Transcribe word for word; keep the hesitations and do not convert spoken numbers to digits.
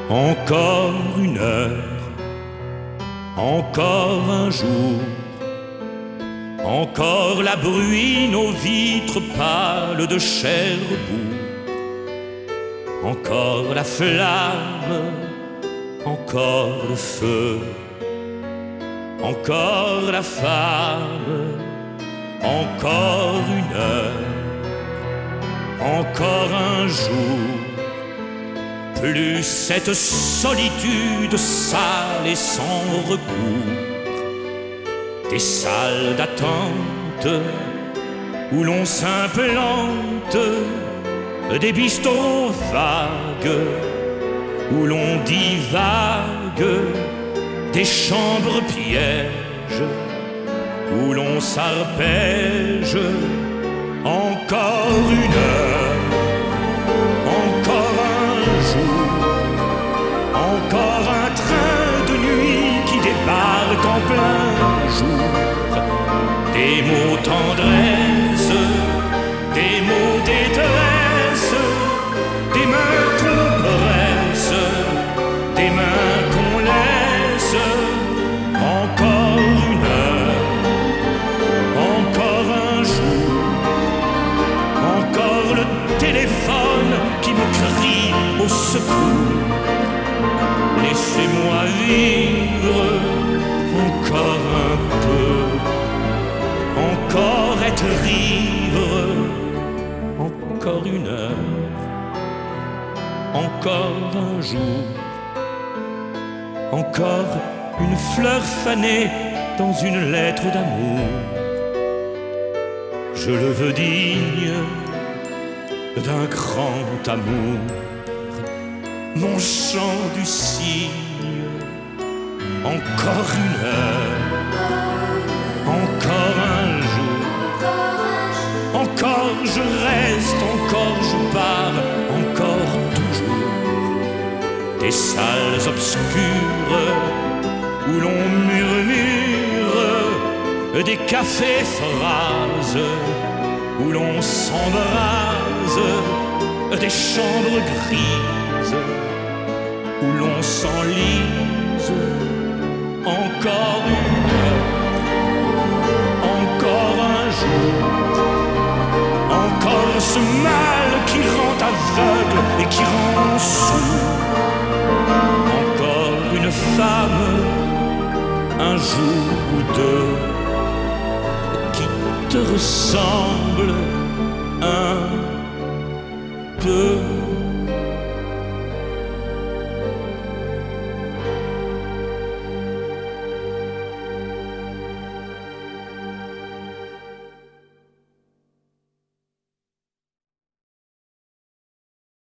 Encore une heure, encore un jour, encore la bruine aux vitres pâles de Cherbourg, encore la flamme, encore le feu, encore la femme, encore une heure, encore un jour. Plus cette solitude sale et sans recours, des salles d'attente où l'on s'implante, des bistrots vagues où l'on divague, des chambres pièges où l'on s'arpège. Encore une heure, encore un jour, encore un train de nuit qui débarque en plein jour. Des mots tendresse, des mots détresse, des mains qu'on presse, des mains qu'on laisse. Encore une heure, encore un jour, encore le téléphone qui me crie au secours. Laissez-moi vivre encore un peu, encore être ivre, encore une heure, encore un jour, encore une fleur fanée dans une lettre d'amour. Je le veux digne d'un grand amour, mon chant du cygne. Encore une heure, encore un jour, encore je reste, encore je pars, encore toujours. Des salles obscures où l'on murmure, des cafés phrases où l'on s'embrase, des chambres grises où l'on s'enlise. Encore une heure, encore un jour, encore ce mal qui rend aveugle et qui rend sourd. Encore une femme, un jour ou deux, qui te ressemble un peu.